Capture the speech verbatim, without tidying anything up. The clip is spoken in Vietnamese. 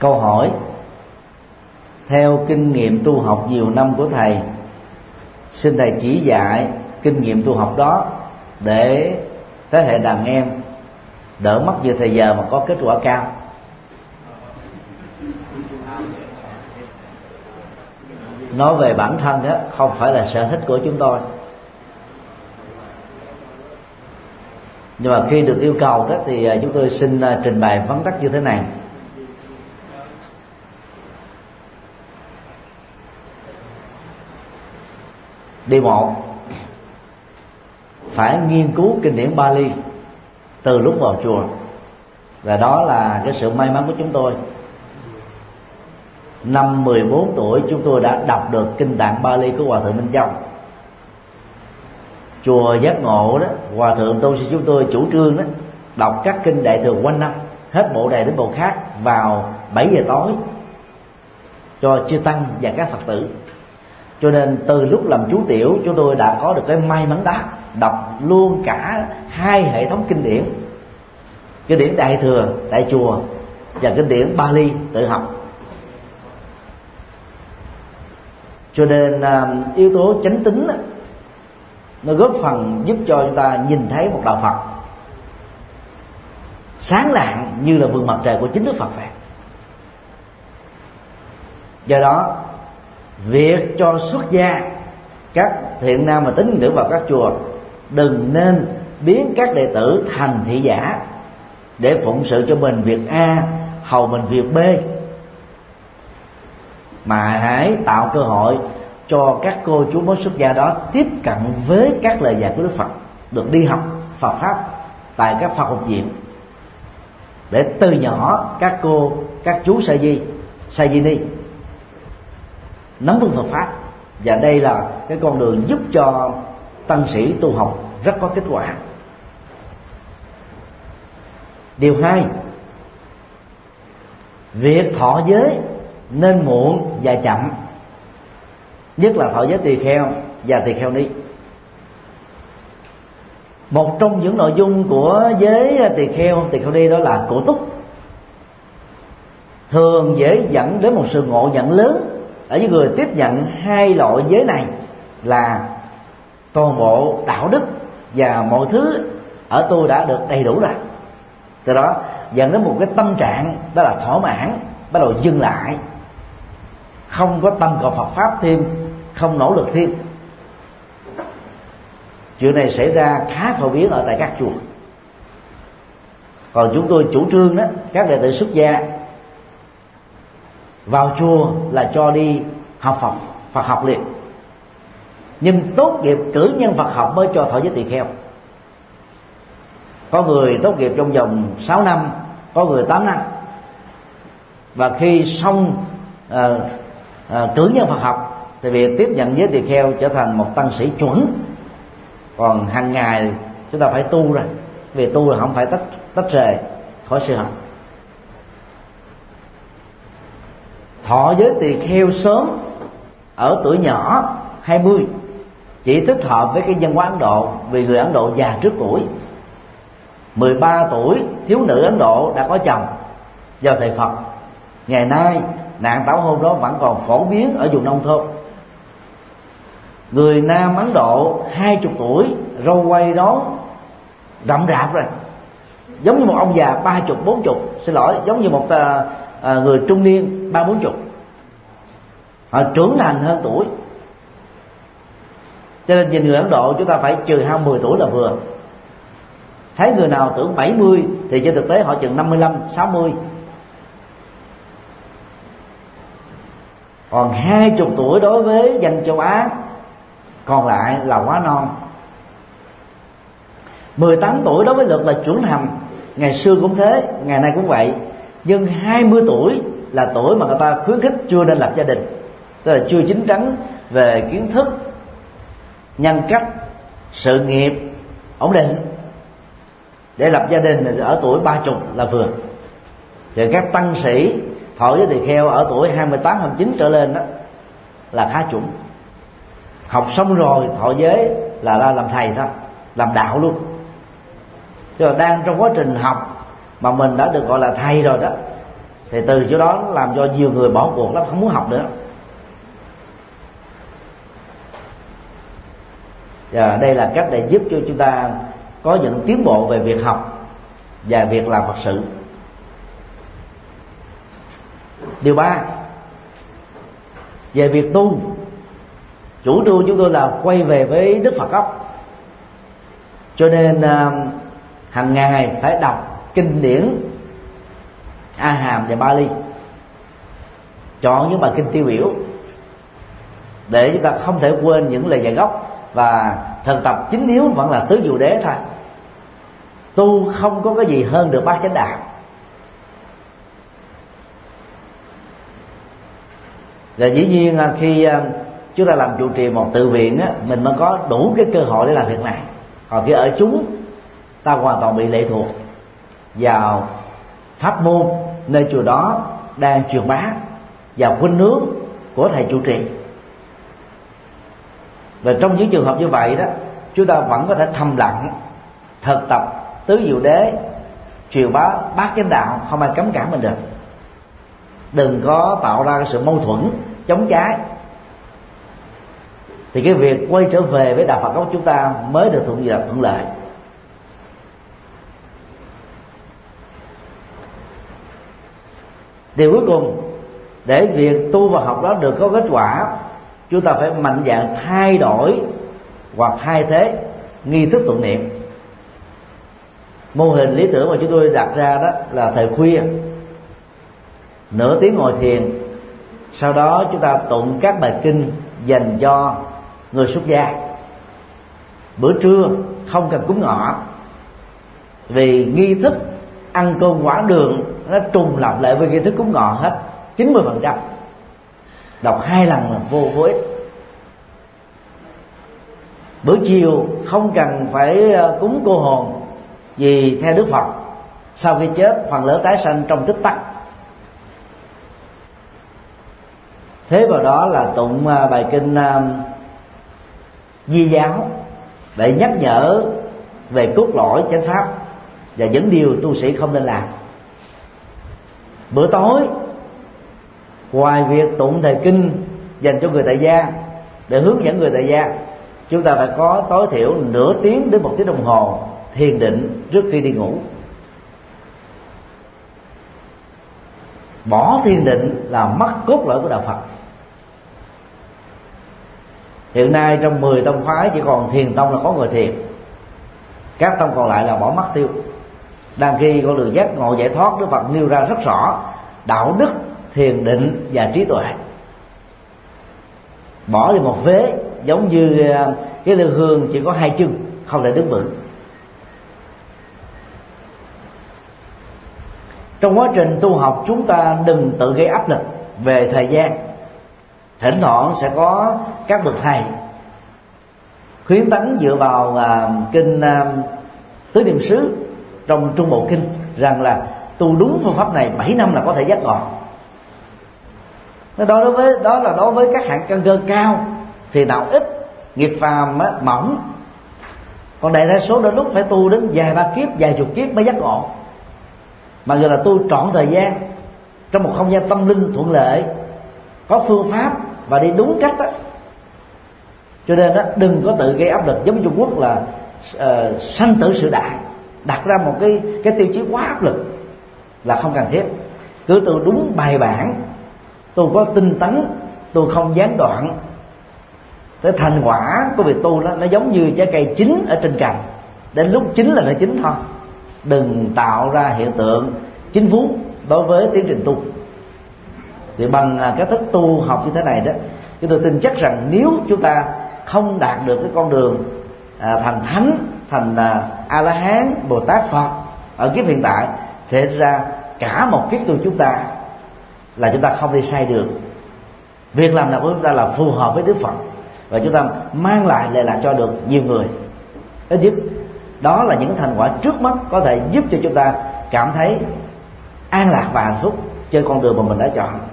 Câu hỏi: theo kinh nghiệm tu học nhiều năm của thầy, xin thầy chỉ dạy kinh nghiệm tu học đó để thế hệ đàn em đỡ mất nhiều thời giờ mà có kết quả cao. Nói về bản thân đó, không phải là sở thích của chúng tôi, nhưng mà khi được yêu cầu đó thì chúng tôi xin trình bày vắn tắt như thế này. Điều một, phải nghiên cứu kinh điển Bali từ lúc vào chùa, và đó là cái sự may mắn của chúng tôi. Năm mười bốn tuổi chúng tôi đã đọc được kinh tạng Bali của Hòa thượng Minh Châu. Chùa Giác Ngộ đó, Hòa thượng tôn sư chúng tôi chủ trương đó đọc các kinh Đại Thừa quanh năm, hết bộ này đến bộ khác, vào bảy giờ tối cho chư tăng và các Phật tử. Cho nên từ lúc làm chú tiểu, chúng tôi đã có được cái may mắn đó, đọc luôn cả hai hệ thống kinh điển, kinh điển Đại Thừa tại chùa và kinh điển Bali tự học. Cho nên yếu tố chánh tín nó góp phần giúp cho chúng ta nhìn thấy một đạo Phật sáng lạng như là vầng mặt trời của chính Đức Phật vậy. Do đó, việc cho xuất gia các thiện nam mà tín ngưỡng vào các chùa đừng nên biến các đệ tử thành thị giả để phụng sự cho mình việc A, hầu mình việc B, mà hãy tạo cơ hội cho các cô chú mới xuất gia đó tiếp cận với các lời dạy của Đức Phật, được đi học Phật pháp tại các Phật học viện, để từ nhỏ các cô, các chú sa di, sa di ni nắm vững Phật pháp. Và đây là cái con đường giúp cho tăng sĩ tu học rất có kết quả. Điều hai, việc thọ giới nên muộn và chậm, nhất là thọ giới tỳ kheo và tỳ kheo ni. Một trong những nội dung của giới tỳ kheo, tỳ kheo ni đó là cổ túc, thường dễ dẫn đến một sự ngộ nhận lớn ở những người tiếp nhận hai loại giới này, là toàn bộ đạo đức và mọi thứ ở tôi đã được đầy đủ rồi. Từ đó dẫn đến một cái tâm trạng đó là thỏa mãn, bắt đầu dừng lại, không có tâm cầu Phật pháp thêm, không nỗ lực thêm. Chuyện này xảy ra khá phổ biến ở tại các chùa. Còn chúng tôi chủ trương đó, các đệ tử xuất gia vào chùa là cho đi học Phật, Phật học liền, nhưng tốt nghiệp cử nhân Phật học mới cho thọ giới tỳ kheo. Có người tốt nghiệp trong vòng sáu năm, có người tám năm, và khi xong à, à, cử nhân Phật học thì việc tiếp nhận giới tỳ kheo trở thành một tăng sĩ chuẩn. Còn hàng ngày chúng ta phải tu rồi, vì tu là không phải tách tách rời khỏi sự học. Thọ giới tỳ kheo sớm ở tuổi nhỏ hai mươi chỉ thích hợp với cái văn hóa Ấn Độ, vì người Ấn Độ già trước tuổi. Mười ba tuổi thiếu nữ Ấn Độ đã có chồng do thầy Phật. Ngày nay nạn tảo hôn đó vẫn còn phổ biến ở vùng nông thôn. Người nam Ấn Độ hai chục tuổi râu quay đó rậm rạp rồi, giống như một ông già ba chục bốn chục, xin lỗi, giống như một à, à, người trung niên ba bốn chục. Họ trưởng thành hơn tuổi. Cho nên nhìn người Ấn Độ chúng ta phải trừ hai mười tuổi là vừa. Thấy người nào tưởng bảy mươi thì trên thực tế họ chừng năm mươi lăm, sáu mươi. Còn hai chục tuổi đối với dân châu Á còn lại là quá non. Mười tám tuổi đối với lượt là trưởng thành, ngày xưa cũng thế, ngày nay cũng vậy. Nhưng hai mươi tuổi là tuổi mà người ta khuyến khích chưa nên lập gia đình, tức là chưa chín chắn về kiến thức, nhân cách, sự nghiệp ổn định. Để lập gia đình ở tuổi ba chục là vừa. Thì các tăng sĩ thọ giới tỳ kheo ở tuổi hai mươi tám, hai mươi chín trở lên đó là khá chuẩn. Học xong rồi thọ giới là ra làm thầy thôi, làm đạo luôn. Chứ đang trong quá trình học mà mình đã được gọi là thầy rồi đó, thì từ chỗ đó làm cho nhiều người bỏ cuộc lắm, không muốn học nữa. Và đây là cách để giúp cho chúng ta có những tiến bộ về việc học và việc làm Phật sự. Điều ba, về việc tu, chủ trương chúng tôi là quay về với Đức Phật gốc, cho nên uh, hàng ngày phải đọc kinh điển A Hàm và Bali, chọn những bài kinh tiêu biểu để chúng ta không thể quên những lời dạy gốc, và thực tập chính yếu vẫn là tứ diệu đế thôi. Tu không có cái gì hơn được bát chánh đạo. Và dĩ nhiên khi chúng ta làm trụ trì một tự viện á, mình mới có đủ cái cơ hội để làm việc này. Còn khi ở chúng, ta hoàn toàn bị lệ thuộc vào pháp môn nơi chùa đó đang truyền bá, vào khuynh hướng của thầy trụ trì. Và trong những trường hợp như vậy đó, chúng ta vẫn có thể thầm lặng thực tập tứ diệu đế, truyền bá bát chánh đạo, không ai cấm cản mình được. Đừng có tạo ra cái sự mâu thuẫn chống trái, thì cái việc quay trở về với đạo Phật gốc chúng ta mới được thuận lợi thuận lợi. Điều cuối cùng, để việc tu và học đó được có kết quả, chúng ta phải mạnh dạn thay đổi hoặc thay thế nghi thức tụng niệm. Mô hình lý tưởng mà chúng tôi đặt ra đó là thời khuya nửa tiếng ngồi thiền, sau đó chúng ta tụng các bài kinh dành cho người xuất gia. Bữa trưa không cần cúng ngọ, vì nghi thức ăn cơm quả đường nó trùng lặp lại với nghi thức cúng ngọ hết chín mươi phần trăm. Đọc hai lần là vô vô ích. Bữa chiều không cần phải cúng cô hồn, vì theo Đức Phật sau khi chết phần lớn tái sanh trong tích tắc. Thế vào đó là tụng bài kinh Di giáo để nhắc nhở về cốt lõi chánh pháp và những điều tu sĩ không nên làm. Bữa tối, ngoài việc tụng thời kinh dành cho người tại gia để hướng dẫn người tại gia, chúng ta phải có tối thiểu nửa tiếng đến một tiếng đồng hồ thiền định trước khi đi ngủ. Bỏ thiền định là mất cốt lõi của đạo Phật. Hiện nay trong mười tông phái chỉ còn thiền tông là có người thiền, các tông còn lại là bỏ mất tiêu. Đang khi con đường giác ngộ giải thoát, Đức Phật nêu ra rất rõ đạo đức, thiền định và trí tuệ. Bỏ đi một vế, giống như cái lư hương chỉ có hai chân, không thể đứng vững. Trong quá trình tu học, chúng ta đừng tự gây áp lực về thời gian. Thỉnh thoảng sẽ có các bậc thầy khuyến tấn dựa vào uh, kinh uh, Tứ Niệm xứ trong Trung Bộ Kinh rằng là tu đúng phương pháp này bảy năm là có thể giác ngộ. Đó đối với đó là đối với các hạng căn cơ cao thì đạo ít, nghiệp phàm á, mỏng. Còn đại đa số đôi lúc phải tu đến vài ba kiếp, vài chục kiếp mới giác ngộ. Mà giờ là tu trọn thời gian trong một không gian tâm linh thuận lợi, có phương pháp và đi đúng cách đó. Cho nên đó, đừng có tự gây áp lực giống như Trung Quốc là uh, sanh tử sự đại, đặt ra một cái cái tiêu chí quá áp lực là không cần thiết. Cứ tu đúng bài bản, tu có tinh tấn, tu không gián đoạn. Cái thành quả của việc tu đó nó giống như trái cây chín ở trên cành, đến lúc chín là nó chín thôi. Đừng tạo ra hiện tượng chín vú đối với tiến trình tu. Thì bằng cái thức tu học như thế này đó, chúng tôi tin chắc rằng nếu chúng ta không đạt được cái con đường à, thành thánh, thành à, A La Hán, Bồ Tát, Phật ở kiếp hiện tại, thì ra cả một kiếp tu chúng ta là chúng ta không đi sai đường. Việc làm nào của chúng ta là phù hợp với Đức Phật, và chúng ta mang lại lệ lạc cho được nhiều người. Thứ nhất, đó là những thành quả trước mắt có thể giúp cho chúng ta cảm thấy an lạc và hạnh phúc trên con đường mà mình đã chọn.